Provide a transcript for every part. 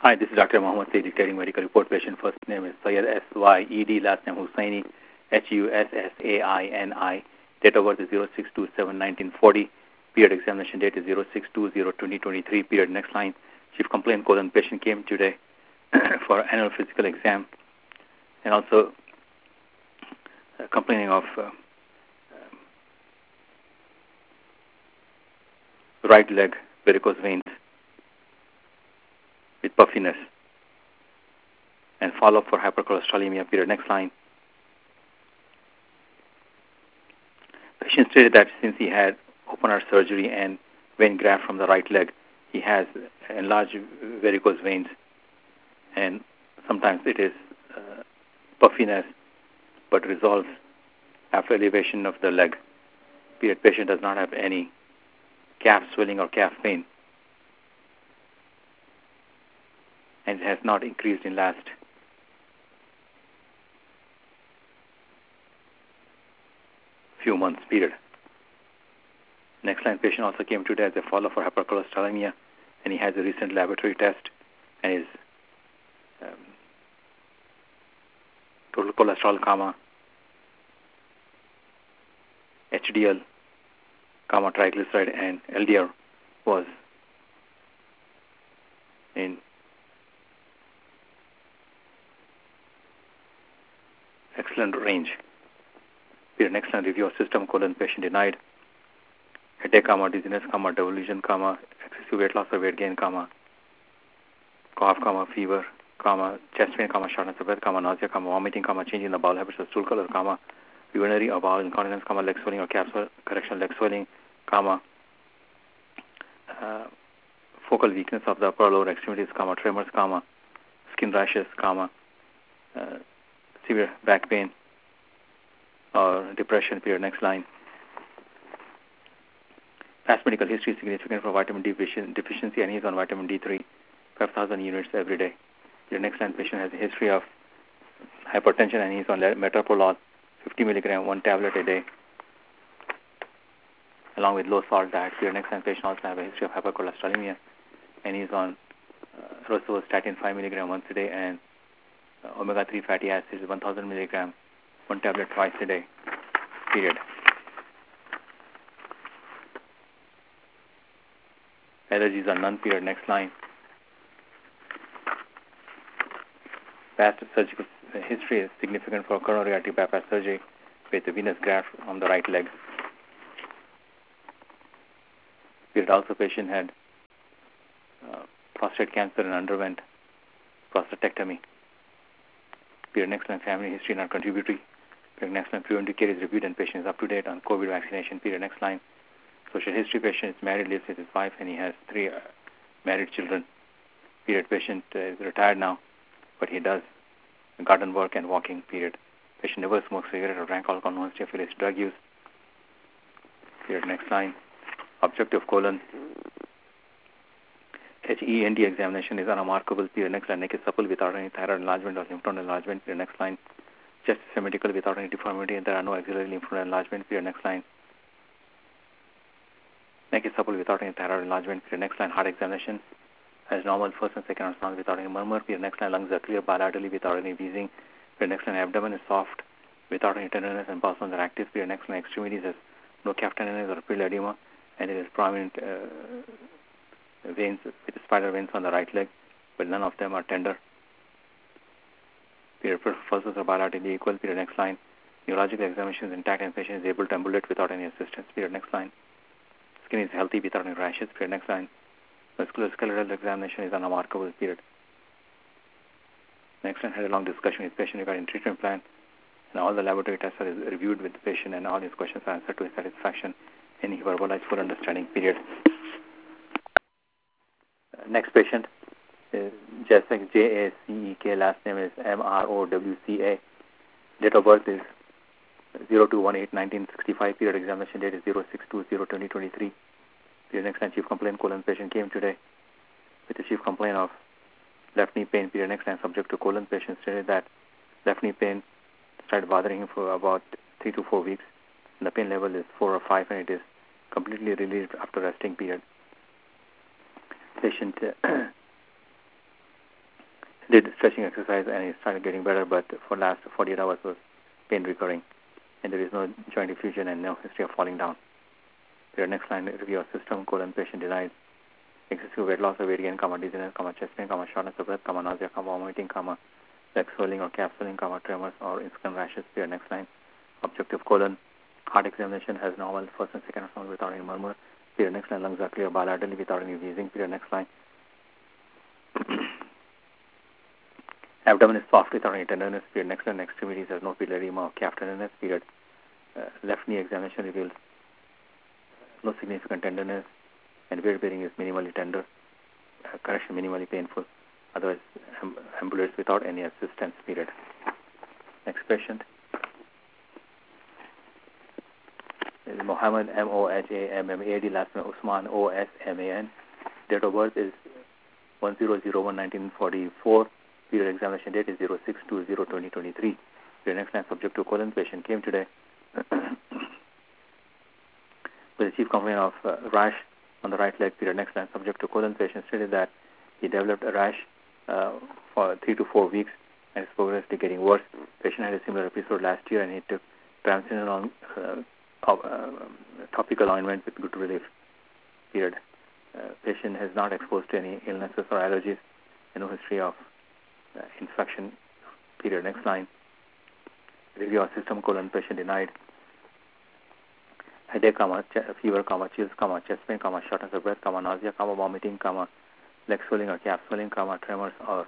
Hi, this is Dr. Mohammed Saeed dictating medical report. Patient first name is Syed S-Y-E-D, last name Hussaini, H-U-S-S-A-I-N-I. Date of birth is 06/27/1940. Period examination date is 06/20/2023. Period next line. Chief complaint colon patient came today for annual physical exam and also complaining of right leg varicose veins with puffiness and follow-up for hypercholesterolemia. Period next line. Patient stated that since he had open heart surgery and vein graft from the right leg, he has enlarged varicose veins, and sometimes it is puffiness but resolves after elevation of the leg. Period. Patient does not have any calf swelling or calf pain, and it has not increased in last few months. Period. Next line. Patient also came today as a follow-up for hypercholesterolemia, and he has a recent laboratory test, and his total cholesterol, HDL, triglyceride, and LDL was in excellent range. Period. Next line. Review of system colon patient denied. Headache, dizziness, delusion, excessive weight loss or weight gain, cough, fever, chest pain, shortness of breath, nausea, vomiting, change in the bowel habits or stool color, urinary or bowel incontinence, leg swelling or calf correction, leg swelling, focal weakness of the upper or lower extremities, tremors, skin rashes, severe back pain or depression. Period. Next line. Past medical history is significant for vitamin D deficiency, and he is on vitamin D3, 5,000 units every day. The next line. Patient has a history of hypertension, and he is on metoprolol, 50 milligram, 1 tablet a day, along with low salt diet. The next line. Patient also has a history of hypercholesterolemia, and he is on rosuvastatin, 5 milligram once a day, and omega-3 fatty acids, 1,000 milligram, 1 tablet twice a day. Period. Allergies are none. Period. Next line. Past surgical history is significant for coronary artery bypass surgery with a venous graft on the right leg. Period. Also, patient had prostate cancer and underwent prostatectomy. Period. Next line. Family history not contributory. Period. Next line. Preventive care is reviewed and patient is up to date on COVID vaccination. Period. Next line. Social history. Patient is married, lives with his wife, and he has 3 married children. Period. Patient is retired now, but he does garden work and walking. Period. Patient never smoked cigarette or drank alcohol, no history of illicit drug use. Period. Next line. Objective colon HEND examination is unremarkable. Period. Next line. Neck is supple without any thyroid enlargement or lymph node enlargement. Period. Next line. Chest is symmetrical without any deformity, and there are no axillary lymph node enlargement. Period. Next line. Neck is supple without any thyroid enlargement. Period. Next line. Heart examination has normal first and second response without any murmur. Period. Next line. Lungs are clear bilaterally without any wheezing. Period. Next line. Abdomen is soft without any tenderness and pulse are active. Period. Next line. Extremities has no calf tenderness or pupil edema, and there is prominent veins with spider veins on the right leg, but none of them are tender. Period. Pulses are bilaterally equal. Period. Next line. Neurological examination is intact and patient is able to ambulate without any assistance. Period. Next line. Skin is healthy without any rashes. Period. Next line. Musculoskeletal examination is unremarkable. Period. Next line. Had a long discussion with patient regarding treatment plan, and all the laboratory tests are reviewed with the patient, and all his questions are answered to his satisfaction, and he verbalized full understanding. Period. Next patient is Jacek, J-A-C-E-K. Last name is M-R-O-W-C-A. Date of birth is 02/18/1965. Period. Examination date is 06/20/2023. Period. Next line. Chief complaint colon patient came today with the chief complaint of left knee pain. Period. Next line. Subject to colon patient stated that left knee pain started bothering him for about 3 to 4 weeks. And the pain level is 4 or 5, and it is completely relieved after resting. Period. Patient Did stretching exercise and he started getting better, but for last 48 hours was pain recurring, and there is no joint effusion and no history of falling down. Period. Next line, review of system, patient denied. Excessive weight loss or weight gain, dizziness, chest pain, shortness of breath, nausea, vomiting, leg swelling or calf swelling, tremors or instant rashes. Period. Next line, objective colon. Heart examination has normal first and second sound without any murmur. Period. Next line, lungs are clear bilaterally without any wheezing. Period. Next line. Abdomen is soft without any tenderness. Period. Next line, extremities has no pili edema or calf tenderness. Period. Left knee examination reveals no significant tenderness, and weight bearing is minimally tender. Correction minimally painful. Otherwise, ambulates without any assistance. Period. Next patient is Mohammed, Mohammad, last name Usman, Osman. Date of birth is 10/01/1944. Period. Examination date is 06/20/2023. The next line, subject to colon. Patient came today with a chief complaint of rash on the right leg. Period. Next line, subject to colon. Patient stated that he developed a rash for 3 to 4 weeks and is progressively getting worse. Patient had a similar episode last year and he took triamcinolone topical ointment with good relief. Period. Patient has not exposed to any illnesses or allergies and no history of infection. Period. Next line, review of system, patient denied. Headache, fever, chills, chest pain, shortness of breath, nausea, vomiting, leg swelling or calf swelling, tremors or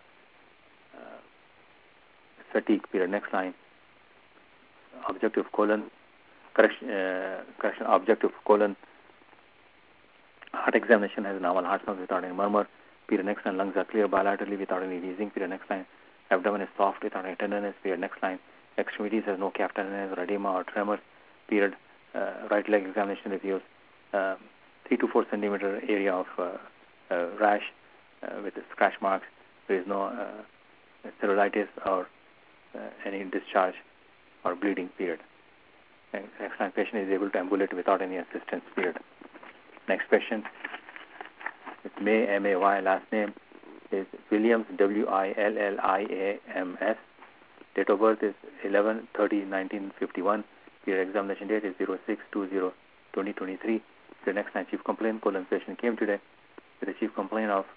fatigue. Period. Next line, objective colon. Correction, objective colon. Heart examination has normal heart sounds without any murmur. Period. Next line, lungs are clear bilaterally without any wheezing. Period. Next line, abdomen is soft without any tenderness. Period. Next line, extremities has no calf tenderness or edema or tremors. Period. Right leg examination reveals 3 to 4 centimeter area of rash with scratch marks. There is no cellulitis or any discharge or bleeding. Period. Next line, patient is able to ambulate without any assistance. Period. Next patient, it's May, M-A-Y, last name is Williams, W-I-L-L-I-A-M-S. Date of birth is 11/30/1951. Period. Examination date is 06/20/2023. The next line, chief complaint, patient came today with a chief complaint of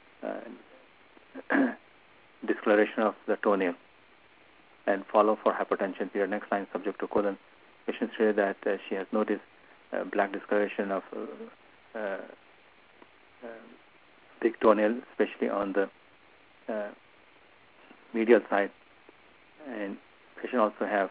discoloration of the toenail and follow for hypertension. Period. Next line, subject to colon. Patient stated that she has noticed black discoloration of big toenail, especially on the medial side, and patient also have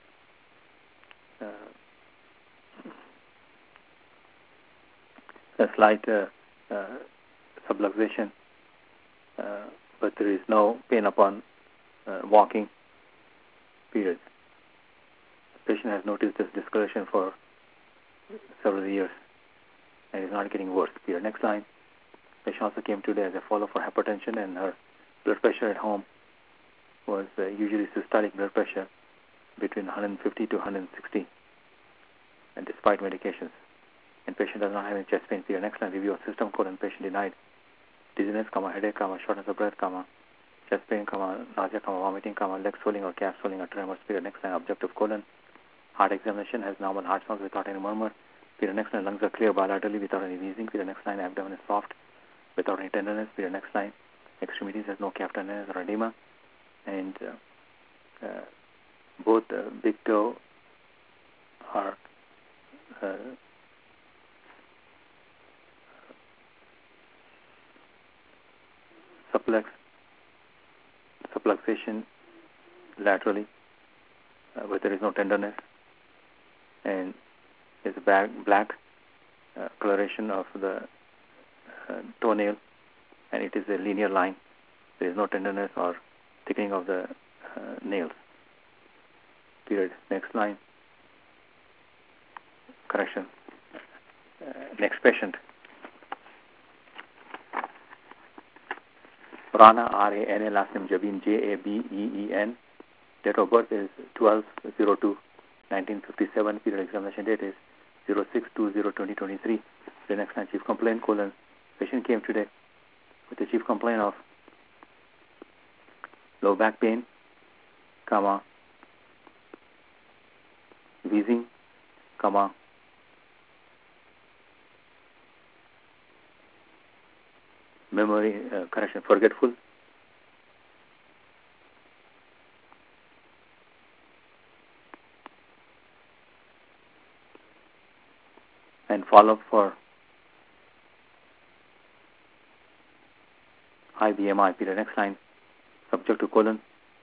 a slight subluxation, but there is no pain upon walking. Period. The patient has noticed this discoloration for several years and is not getting worse. Period. Next line, patient also came today as a follow for hypertension, and her blood pressure at home was usually systolic blood pressure between 150 to 160, and despite medications. And patient does not have any chest pain. Period. Next line, review of system, patient denied. Dizziness, headache, shortness of breath, chest pain, nausea, vomiting, leg swelling or calf swelling or tremors. Period. Next line, objective colon. Heart examination has normal heart sounds without any murmur. Period. Next line, lungs are clear bilaterally without any wheezing. Period. Next line, abdomen is soft without any tenderness. Period. Next line, extremities has no calf tenderness or edema, and both big toe are subluxation laterally, but there is no tenderness, and there's a black coloration of the toenail, and it is a linear line. There is no tenderness or thickening of the nails. Period. Next line. Correction. Next patient. Rana, R-A-N-A, last name Jabeen, J-A-B-E-E-N. Date of birth is 12/02/1957. Period. Examination date is 06/20/2023. The next line, chief complaint, patient came today with a chief complaint of low back pain, comma, wheezing, comma, memory, forgetful, and follow-up for high BMI. Period. Next line, subject to colon.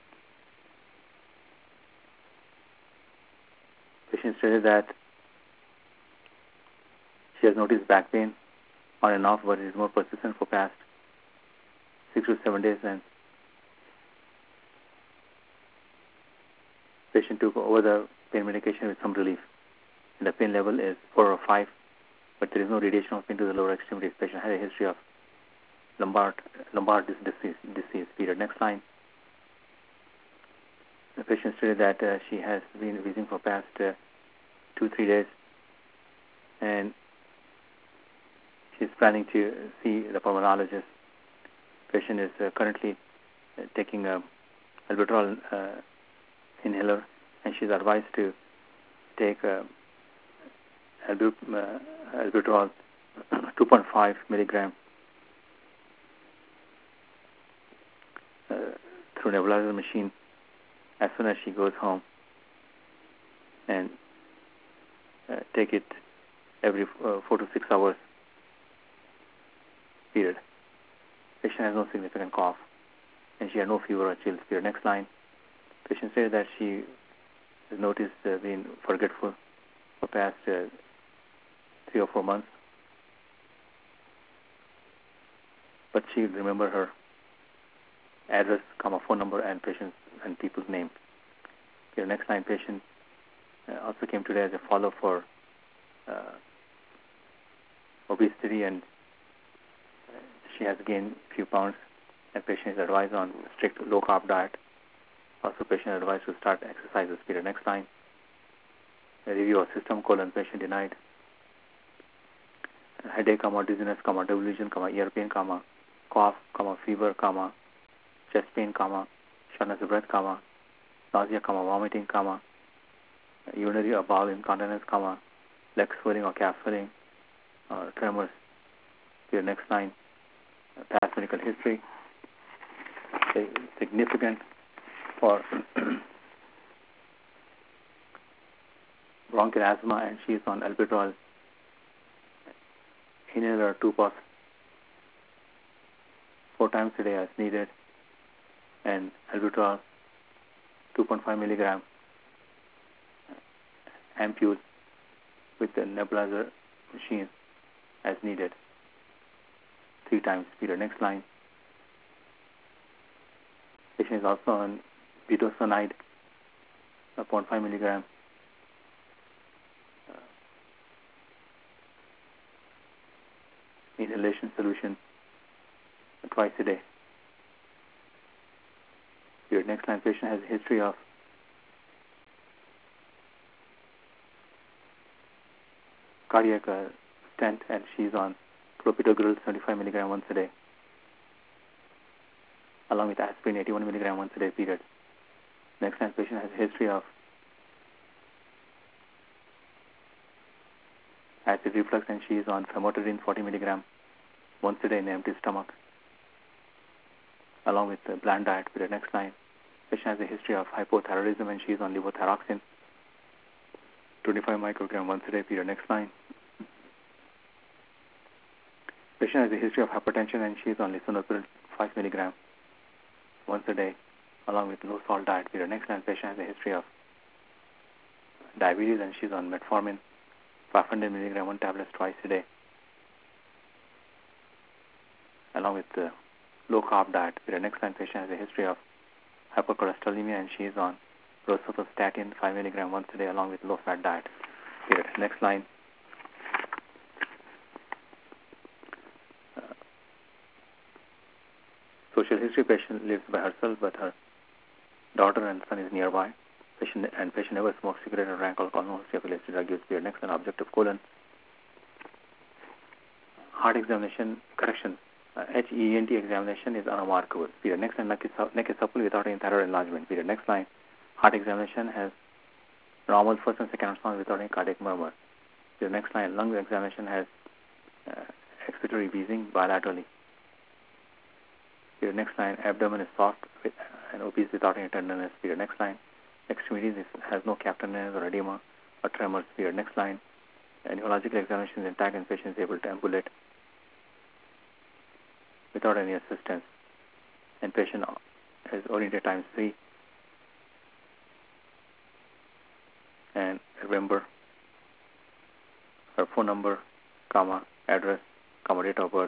Patient stated that she has noticed back pain on and off, but it is more persistent for past 6 to 7 days, and patient took over the pain medication with some relief. And the pain level is 4 or 5, but there is no radiation of pain to the lower extremities. Patient had a history of lumbar disease. Period. Next line. The patient stated that she has been wheezing for past 2-3 days, and she's planning to see the pulmonologist. Patient is currently taking a albuterol inhaler, and she's advised to take albuterol 2.5 milligram through nebulizer machine as soon as she goes home, and take it every 4 to 6 hours. Period. Patient has no significant cough, and she had no fever or chills. Period. Next line. Patient said that she has noticed being forgetful for past 3 or 4 months, but she remember her address, phone number, and patient and people's name. Period. Next line. Patient also came today as a follow-up for obesity, and she has gained a few pounds, and patient is advised on strict low-carb diet. Also, patient is advised to start exercises. Period. Next line. A review of system, colon, patient denied headache, dizziness, double vision, ear pain, cough, fever, chest pain, shortness of breath, nausea, vomiting, urinary or bowel incontinence, leg swelling or calf swelling, tremors. Period. Next line. Past medical history, significant for bronchial asthma, and she is on albuterol inhaler 2 puffs 4 times a day as needed, and albuterol 2.5 milligram ampule with the nebulizer machine as needed 3 times. Period. Next line. Patient is also on budesonide 0.5 milligram inhalation solution twice a day. Period. Next line. Patient has a history of cardiac stent, and she's on clopidogrel 75 milligram once a day, along with aspirin 81 milligram once a day. Period. Next line. Patient has a history of acid reflux, and she is on famotidine 40 milligram once a day in empty stomach, along with the bland diet. Period. Next line. Patient has a history of hypothyroidism, and she is on levothyroxine 25 microgram once a day. Period. Next line. Patient has a history of hypertension, and she is on lisinopril 5 milligram once a day, along with low salt diet. Period. Next line. Patient has a history of diabetes, and she is on metformin 500 milligram 1 tablet twice a day, along with the low carb diet. Period. Next line. Patient has a history of hypercholesterolemia, and she is on rosuvastatin 5 milligram once a day, along with low fat diet. Period. Next line. Social history. Patient lives by herself, but her daughter and son is nearby. Patient never smoked cigarette or drank alcohol, no history of illicit drug use. Period. Next, an objective colon. Heart examination correction. HENT examination is unremarkable. Period. Next line, neck is supple without any thyroid enlargement. Period. Next line, heart examination has normal first and second response without any cardiac murmur. Period. Next line, lung examination has expiratory wheezing bilaterally. Period. Next line, abdomen is soft and obese without any tenderness. Period. Next line, extremities has no calf tenderness or edema or tremors. Period. Next line, neurological examination is intact and patient is able to ambulate without any assistance, and patient has oriented times 3. And remember her phone number, comma, address, comma, date of birth.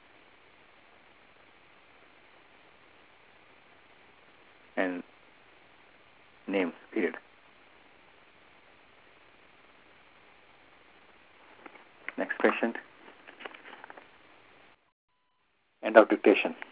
And names, period. Next patient. End of dictation.